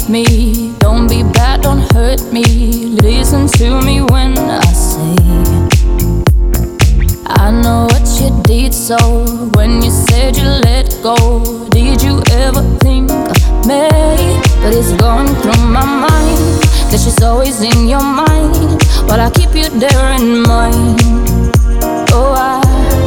me. Don't be bad, don't hurt me. Listen to me when I say I know what you did. So when you said you let go, did you ever think of me? But it's going through my mind that she's always in your mind, but I keep you there in mind. Oh,